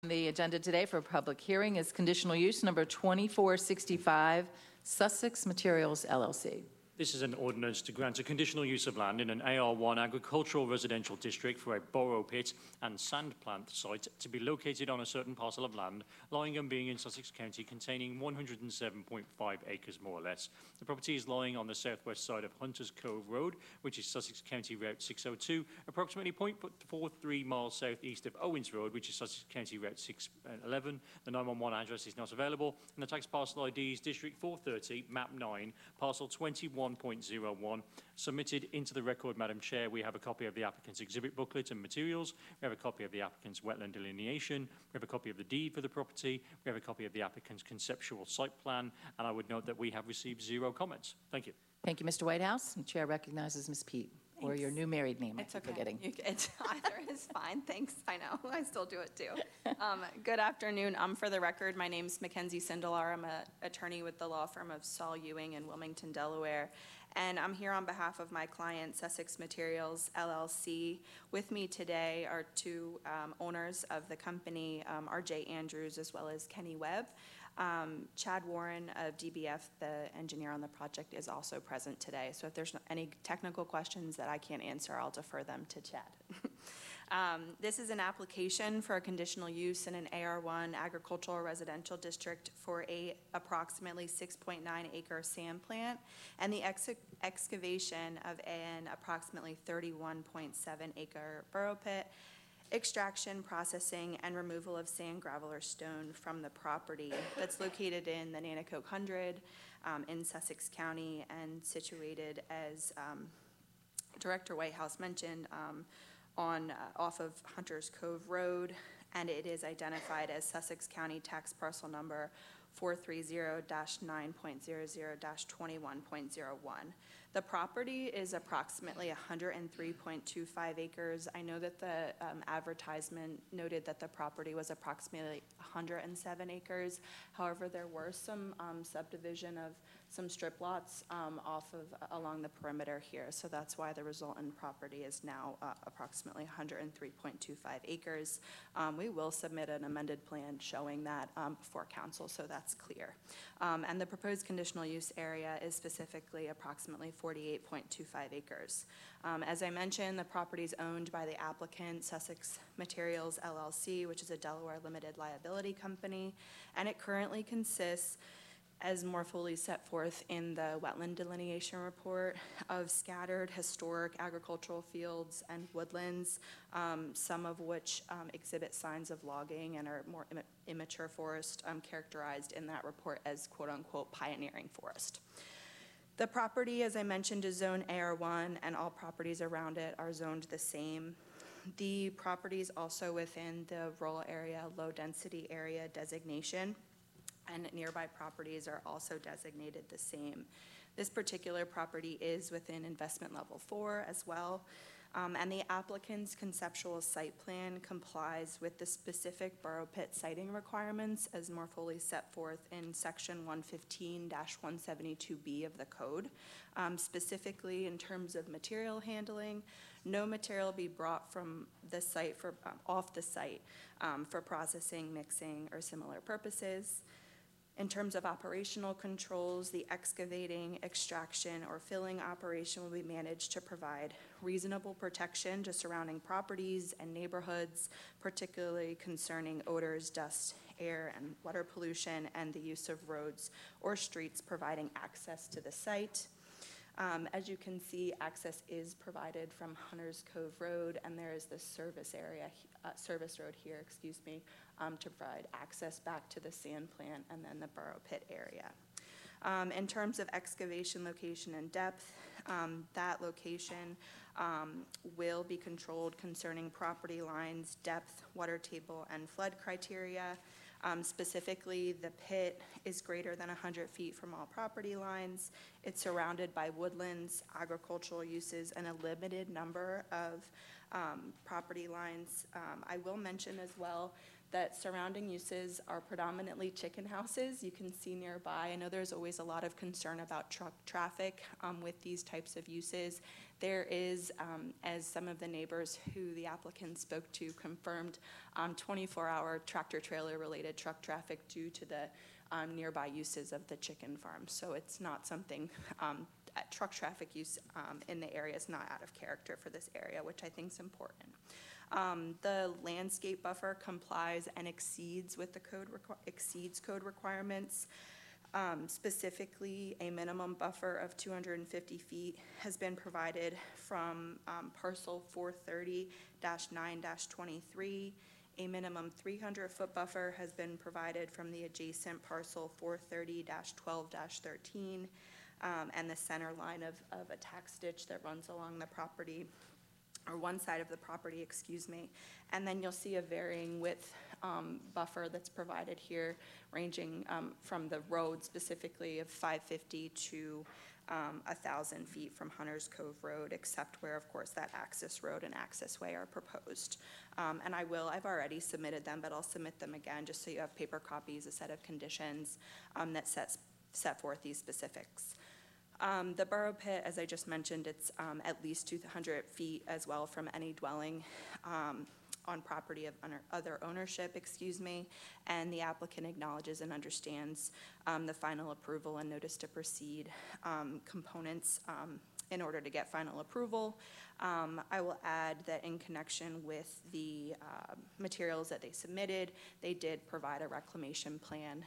The agenda today for public hearing is conditional use number 2465, Sussex Materials LLC. This is an ordinance to grant a conditional use of land in an AR1 agricultural residential district for a borrow pit and sand plant site to be located on a certain parcel of land lying and being in Sussex County containing 107.5 acres more or less. The property is lying on the southwest side of Hunters Cove Road, which is Sussex County Route 602, approximately 0.43 miles southeast of Owens Road, which is Sussex County Route 611. The 911 address is not available, and the tax parcel ID is District 430, Map 9, Parcel 21.01. Submitted into the record, Madam Chair, we have a copy of the applicant's exhibit booklet and materials. We have a copy of the applicant's wetland delineation. We have a copy of the deed for the property. We have a copy of the applicant's conceptual site plan. And I would note that we have received 0 comments. Thank you. Thank you, Mr. Whitehouse. The chair recognizes Ms. Pete, or your new married name. It's okay. Forgetting. Either is fine. Thanks. I know. I still do it too. Good afternoon. For the record, my name's Mackenzie Sindelar. I'm an attorney with the law firm of Saul Ewing in Wilmington, Delaware. And I'm here on behalf of my client, Sussex Materials LLC. With me today are 2 owners of the company, R.J. Andrews as well as Kenny Webb. Chad Warren of DBF, the engineer on the project, is also present today. So if there's any technical questions that I can't answer, I'll defer them to Chad. This is an application for a conditional use in an AR1 agricultural residential district for a approximately 6.9 acre sand plant and the excavation of an approximately 31.7 acre burrow pit, extraction, processing, and removal of sand, gravel, or stone from the property that's located in the Nanticoke 100 in Sussex County and situated, as Director Whitehouse mentioned, off of Hunters Cove Road, and it is identified as Sussex County tax parcel number 430-9.00-21.01. The property is approximately 103.25 acres. I know that the advertisement noted that the property was approximately 107 acres. However, there were some subdivision of some strip lots along the perimeter here. So that's why the resultant property is now approximately 103.25 acres. We will submit an amended plan showing that before council, so that's clear. And the proposed conditional use area is specifically approximately 48.25 acres. As I mentioned, the property is owned by the applicant, Sussex Materials LLC, which is a Delaware limited liability company, and it currently consists, as more fully set forth in the wetland delineation report, of scattered historic agricultural fields and woodlands, some of which exhibit signs of logging and are more immature forest, characterized in that report as quote-unquote pioneering forest. The property, as I mentioned, is zone AR1, and all properties around it are zoned the same. The property is also within the rural area, low density area designation, and nearby properties are also designated the same. This particular property is within investment level 4 as well, and the applicant's conceptual site plan complies with the specific burrow pit siting requirements as more fully set forth in section 115-172B of the code. Specifically in terms of material handling, no material be brought from the site off the site for processing, mixing, or similar purposes. In terms of operational controls, the excavating, extraction, or filling operation will be managed to provide reasonable protection to surrounding properties and neighborhoods, particularly concerning odors, dust, air, and water pollution, and the use of roads or streets providing access to the site. As you can see, access is provided from Hunters Cove Road, and there is this service road here, to provide access back to the sand plant and then the burrow pit area. In terms of excavation location and depth, that location will be controlled concerning property lines, depth, water table, and flood criteria. Specifically, the pit is greater than 100 feet from all property lines. It's surrounded by woodlands, agricultural uses, and a limited number of property lines. I will mention as well that surrounding uses are predominantly chicken houses. You can see nearby. I know there's always a lot of concern about truck traffic with these types of uses. There is, as some of the neighbors who the applicant spoke to confirmed, 24-hour tractor-trailer related truck traffic due to the nearby uses of the chicken farm. So it's not something, truck traffic use in the area is not out of character for this area, which I think is important. The landscape buffer complies and exceeds with the code requirements. Specifically, a minimum buffer of 250 feet has been provided from parcel 430-9-23. A minimum 300-foot buffer has been provided from the adjacent parcel 430-12-13 and the center line of a tax ditch that runs along the property, or one side of the property, excuse me. And then you'll see a varying width buffer that's provided here, ranging from the road specifically of 550 to 1,000 feet from Hunters Cove Road, except where, of course, that access road and access way are proposed. And I've already submitted them, but I'll submit them again just so you have paper copies, a set of conditions that set forth these specifics. The burrow pit, as I just mentioned, it's at least 200 feet as well from any dwelling on property of other ownership, and the applicant acknowledges and understands the final approval and notice to proceed components in order to get final approval. I will add that in connection with the materials that they submitted, they did provide a reclamation plan,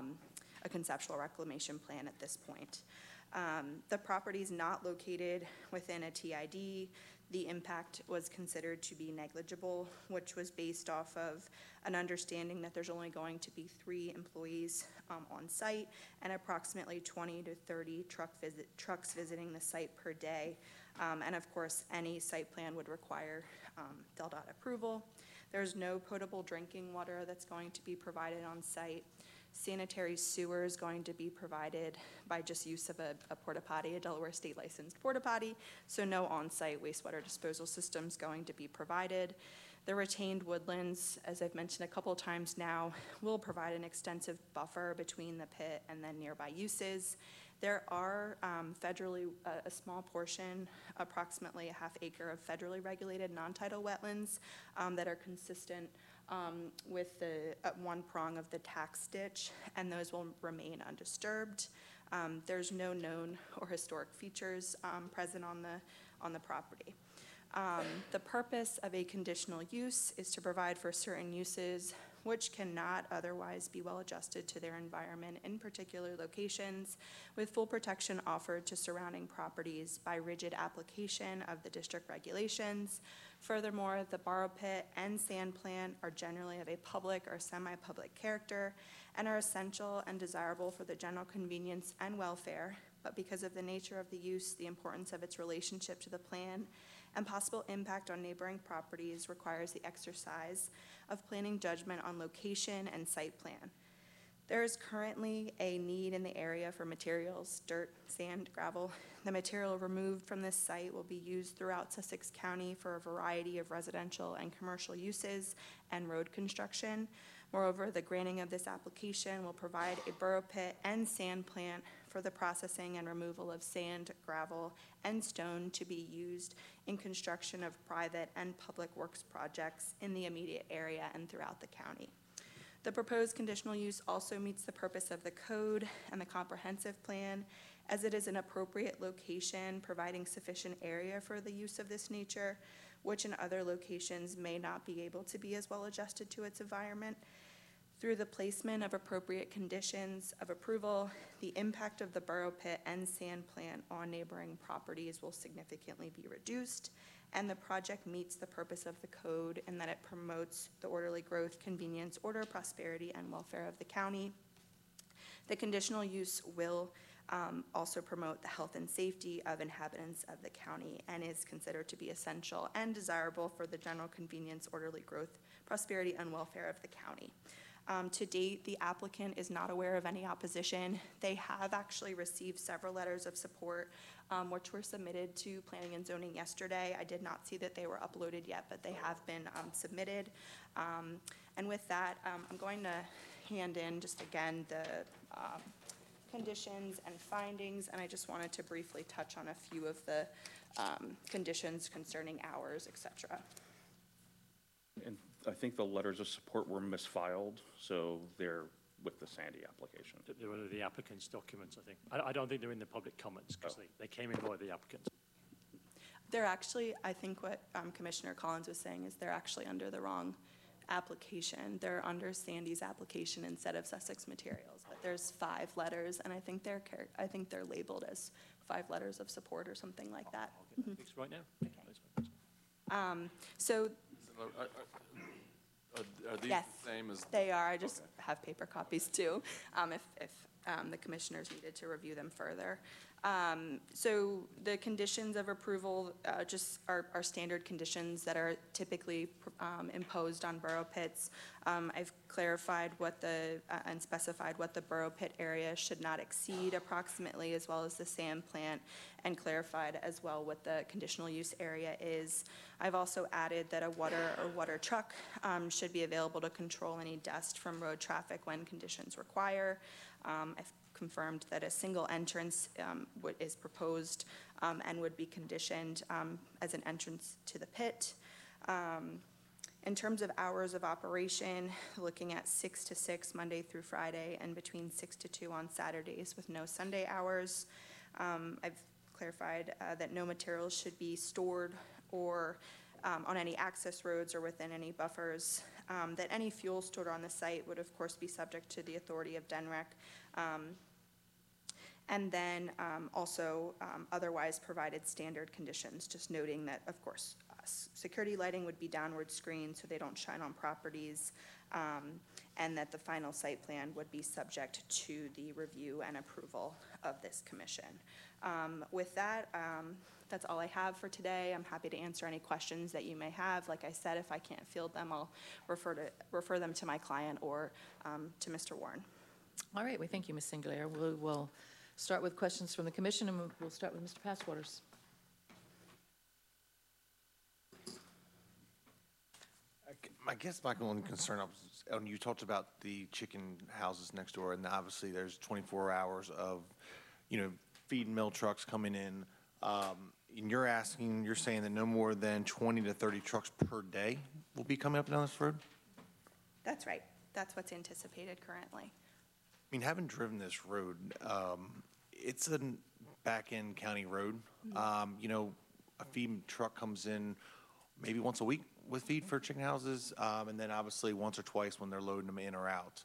a conceptual reclamation plan at this point. The property is not located within a TID. The impact was considered to be negligible, which was based off of an understanding that there's only going to be 3 employees on site and approximately 20 to 30 trucks visiting the site per day. And of course, any site plan would require DELDOT approval. There's no potable drinking water that's going to be provided on site. Sanitary sewer is going to be provided by just use of a porta potty, a Delaware state licensed porta potty, so no on-site wastewater disposal system is going to be provided. The retained woodlands, as I've mentioned a couple of times now, will provide an extensive buffer between the pit and then nearby uses. There are federally, a small portion, approximately a half acre of federally regulated non-tidal wetlands that are consistent with the one prong of the tax ditch, and those will remain undisturbed. There's no known or historic features present on the property. The purpose of a conditional use is to provide for certain uses which cannot otherwise be well adjusted to their environment in particular locations, with full protection offered to surrounding properties by rigid application of the district regulations. Furthermore, the borrow pit and sand plant are generally of a public or semi-public character and are essential and desirable for the general convenience and welfare, but because of the nature of the use, the importance of its relationship to the plan, and possible impact on neighboring properties requires the exercise of planning judgment on location and site plan. There is currently a need in the area for materials, dirt, sand, gravel. The material removed from this site will be used throughout Sussex County for a variety of residential and commercial uses and road construction. Moreover, the granting of this application will provide a burrow pit and sand plant for the processing and removal of sand, gravel, and stone to be used in construction of private and public works projects in the immediate area and throughout the county. The proposed conditional use also meets the purpose of the code and the comprehensive plan, as it is an appropriate location providing sufficient area for the use of this nature, which in other locations may not be able to be as well adjusted to its environment. Through the placement of appropriate conditions of approval, the impact of the burrow pit and sand plant on neighboring properties will significantly be reduced, and the project meets the purpose of the code in that it promotes the orderly growth, convenience, order, prosperity, and welfare of the county. The conditional use will also promote the health and safety of inhabitants of the county and is considered to be essential and desirable for the general convenience, orderly growth, prosperity, and welfare of the county. To date, the applicant is not aware of any opposition. They have actually received several letters of support, which were submitted to Planning and Zoning yesterday. I did not see that they were uploaded yet, but they have been submitted. And with that, I'm going to hand in just again the conditions and findings, and I just wanted to briefly touch on a few of the conditions concerning hours, et cetera. And I think the letters of support were misfiled, so they're with the Sandy application. They were the applicant's documents, I think. I don't think they're in the public comments because they came in by the applicant. They're actually, I think what Commissioner Collins was saying is they're actually under the wrong application. They're under Sandy's application instead of Sussex Materials. But there's 5 letters, and I think they're labeled as 5 letters of support or something like that. I'll get that fixed right now. Okay. That's fine. So Are these yes, the same as? they are. I just have paper copies too, if the commissioners needed to review them further. So the conditions of approval just are standard conditions that are typically imposed on borough pits. I've clarified what and specified what the borough pit area should not exceed approximately, as well as the sand plant, and clarified as well what the conditional use area is. I've also added that a water truck should be available to control any dust from road traffic when conditions require. I've confirmed that a single entrance is proposed and would be conditioned as an entrance to the pit. In terms of hours of operation, looking at 6 to 6 Monday through Friday and between 6 to 2 on Saturdays with no Sunday hours. I've clarified that no materials should be stored or on any access roads or within any buffers. That any fuel stored on the site would of course be subject to the authority of DENREC. And then also otherwise provided standard conditions, just noting that, of course, security lighting would be downward screened so they don't shine on properties, and that the final site plan would be subject to the review and approval of this commission. With that, that's all I have for today. I'm happy to answer any questions that you may have. Like I said, if I can't field them, I'll refer them to my client or to Mr. Warren. All right, we thank you, Ms. Singletary. We will start with questions from the commission, and we'll start with Mr. Passwaters. I guess my only concern, you talked about the chicken houses next door, and obviously there's 24 hours of, feed and mill trucks coming in. And you're saying that no more than 20 to 30 trucks per day will be coming up and down this road? That's right. That's what's anticipated currently. I mean, having driven this road, it's a back-end county road. A feed truck comes in maybe once a week with feed for chicken houses, and then obviously once or twice when they're loading them in or out.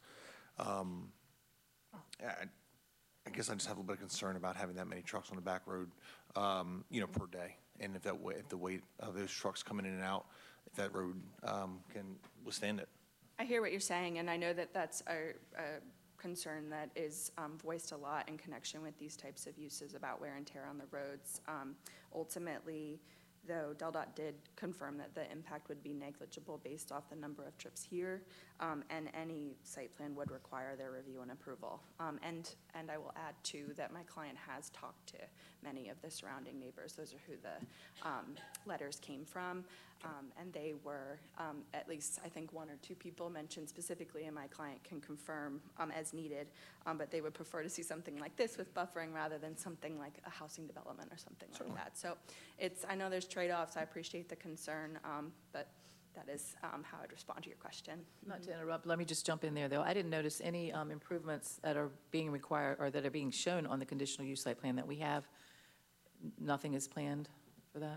I guess I just have a little bit of concern about having that many trucks on the back road, per day. And if the weight of those trucks coming in and out, if that road can withstand it. I hear what you're saying, and I know that that's a concern that is voiced a lot in connection with these types of uses about wear and tear on the roads. Ultimately, though, DelDOT did confirm that the impact would be negligible based off the number of trips here, and any site plan would require their review and approval. And I will add, too, that my client has talked to many of the surrounding neighbors. Those are who the letters came from, and they were, at least I think 1 or 2 people mentioned specifically, and my client can confirm as needed, but they would prefer to see something like this with buffering rather than something like a housing development or something like that. So I know there's trade-offs. I appreciate the concern, but that is how I'd respond to your question. Not to interrupt, let me just jump in there, though. I didn't notice any improvements that are being required or that are being shown on the conditional use site plan that we have. Nothing is planned for that?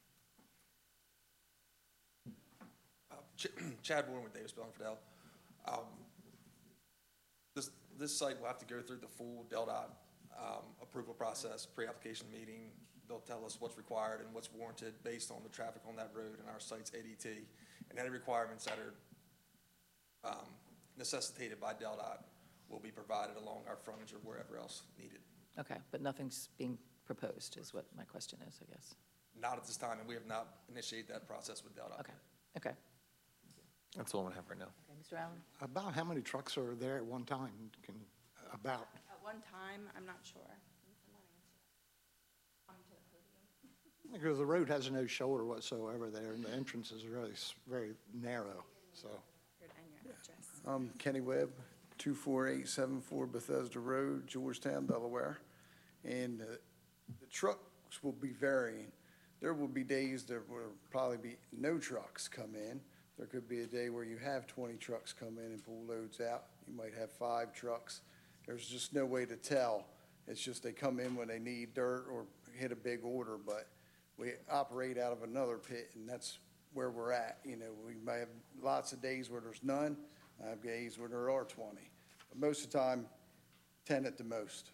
Chad Warren with Davis Bell and Fidel. This site will have to go through the full DelDOT approval process, pre-application meeting. They'll tell us what's required and what's warranted based on the traffic on that road and our site's ADT, and any requirements that are necessitated by DelDOT will be provided along our frontage or wherever else needed. Okay, but nothing's being proposed is what my question is, I guess. Not at this time, and we have not initiated that process with DelDOT. Okay. That's all I have right now. Okay, Mr. Allen? About how many trucks are there at one time? About? At one time, I'm not sure. Because the road has no shoulder whatsoever there, and the entrance is really very narrow, so. I'm Kenny Webb, 24874 Bethesda Road, Georgetown, Delaware. And the trucks will be varying. There will be days there will probably be no trucks come in. There could be a day where you have 20 trucks come in and pull loads out. You might have 5 trucks. There's just no way to tell. It's just they come in when they need dirt or hit a big order, but we operate out of another pit, and that's where we're at. You know, we may have lots of days where there's none. I have days where there are 20. But most of the time, 10 at the most.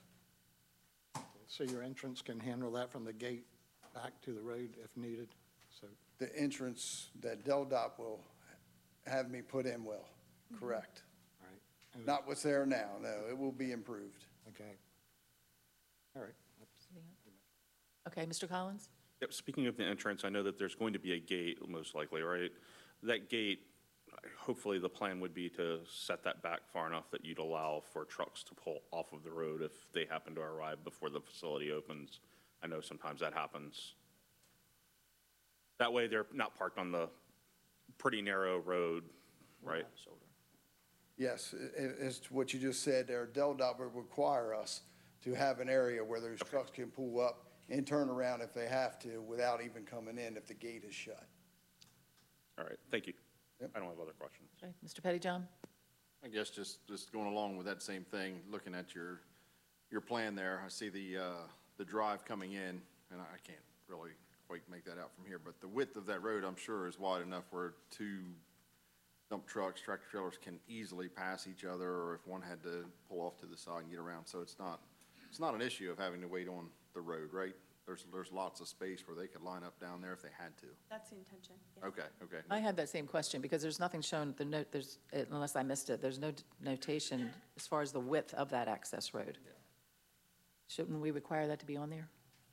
So your entrance can handle that from the gate back to the road if needed? So, The entrance that DelDOT will have me put in will, correct. all right. And- Not what's there now, no, it will be improved. Okay. All right. Okay, Mr. Collins? Yep, speaking of the entrance, I know that there's going to be a gate, most likely, right? That gate, hopefully the plan would be to set that back far enough that you'd allow for trucks to pull off of the road if they happen to arrive before the facility opens. I know sometimes that happens. That way they're not parked on the pretty narrow road, right? Yes, as to what you just said there, DelDOT would require us to have an area where those trucks can pull up and turn around if they have to without even coming in if the gate is shut. All right, thank you. Yep. I don't have other questions. Okay, Mr. Pettyjohn? I guess just going along with that same thing, looking at your plan there, I see the drive coming in, and I can't really quite make that out from here, but the width of that road, I'm sure, is wide enough where 2 dump trucks, tractor trailers can easily pass each other, or if one had to pull off to the side and get around. So it's not an issue of having to wait on the road, right? There's lots of space where they could line up down there if they had to. That's the intention, yeah. Okay. I had that same question, because there's nothing shown, the note, unless I missed it, there's no notation as far as the width of that access road. Shouldn't we require that to be on there?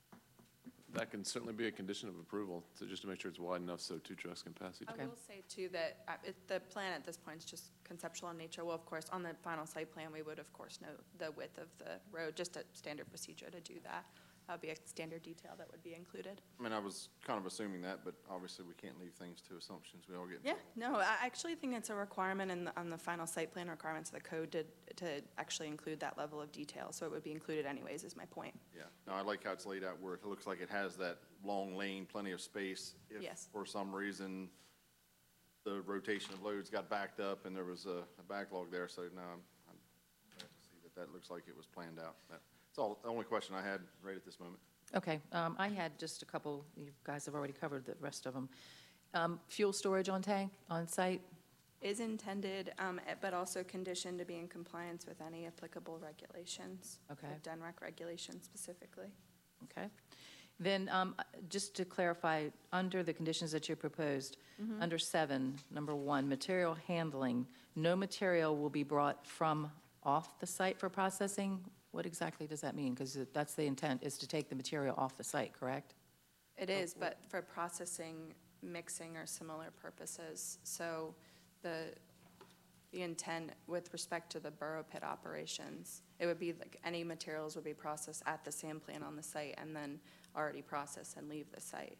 That can certainly be a condition of approval, just to make sure it's wide enough so 2 trucks can pass each I other. will say too that the plan at this point is just conceptual in nature. Well, of course, on the final site plan, we would of course know the width of the road, just a standard procedure to do that. That would be a standard detail that would be included. I mean, I was kind of assuming that, but obviously we can't leave things to assumptions. We all get. Yeah, no, I actually think it's a requirement on the final site plan requirements of the code to actually include that level of detail. So it would be included anyways, is my point. Yeah, no, I like how it's laid out where it looks like it has that long lane, plenty of space. If Yes. for some reason the rotation of loads got backed up and there was a backlog there, so now I'm glad to see that looks like it was planned out. That's all, the only question I had right at this moment. Okay, I had just a couple, you guys have already covered the rest of them. Fuel storage on site? Is intended, but also conditioned to be in compliance with any applicable regulations. Okay. With DENREC regulations specifically. Okay. Then, just to clarify, under the conditions that you proposed, under 7, number 1, material handling, no material will be brought from off the site for processing? What exactly does that mean? Because that's the intent, is to take the material off the site, correct? It is, but for processing, mixing, or similar purposes. So the intent with respect to the borough pit operations, it would be like any materials would be processed at the sand plant on the site and then already processed and leave the site.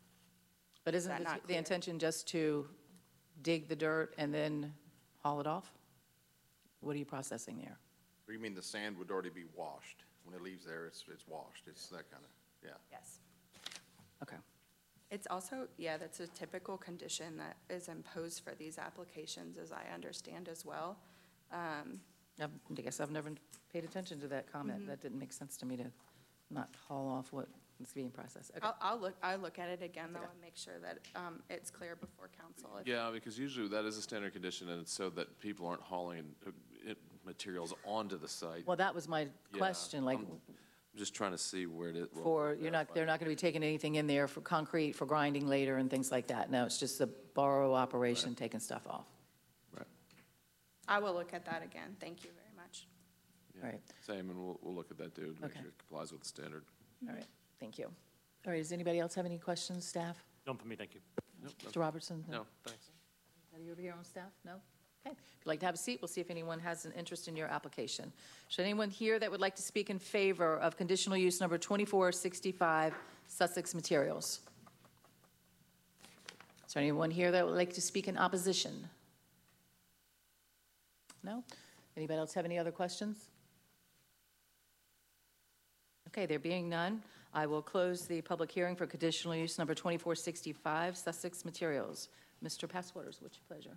But isn't that the not clear? intention just to dig the dirt and then haul it off? What are you processing there? Or you mean the sand would already be washed? When it leaves there, it's washed. It's that kind of, yeah. Yes. Okay. It's also, yeah, that's a typical condition that is imposed for these applications, as I understand as well. I guess I've never paid attention to that comment. That didn't make sense to me to not haul off what is being processed. Okay. I'll look at it again, though, and make sure that it's clear before council. Yeah, because usually that is a standard condition, and it's so that people aren't hauling materials onto the site. Well, that was my Yeah, question, like, I'm just trying to see where it. for, they're not going to be taking anything in there for concrete, for grinding later and things like that. No, it's just the borough operation taking stuff off. Right. I will look at that again. Thank you very much. Yeah. Right. Same, and we'll look at that too, to make Okay. sure it complies with the standard. All right, thank you. All right, does anybody else have any questions, staff? None for me, thank you. Nope, Mr. Robertson? No, thanks. Anybody over here on staff? No? Okay. If you'd like to have a seat, we'll see if anyone has an interest in your application. Should anyone here that would like to speak in favor of conditional use number 2465 Sussex Materials? Is there anyone here that would like to speak in opposition? No? Anybody else have any other questions? Okay, there being none, I will close the public hearing for conditional use number 2465, Sussex Materials. Mr. Passwaters, what's your pleasure?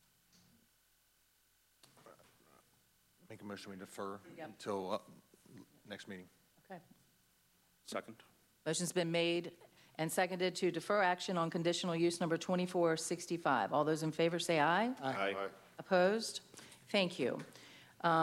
Make a motion we defer Yep. until next meeting. Okay. Second? Motion's been made and seconded to defer action on conditional use number 2465. All those in favor say aye. Aye. Opposed? Thank you.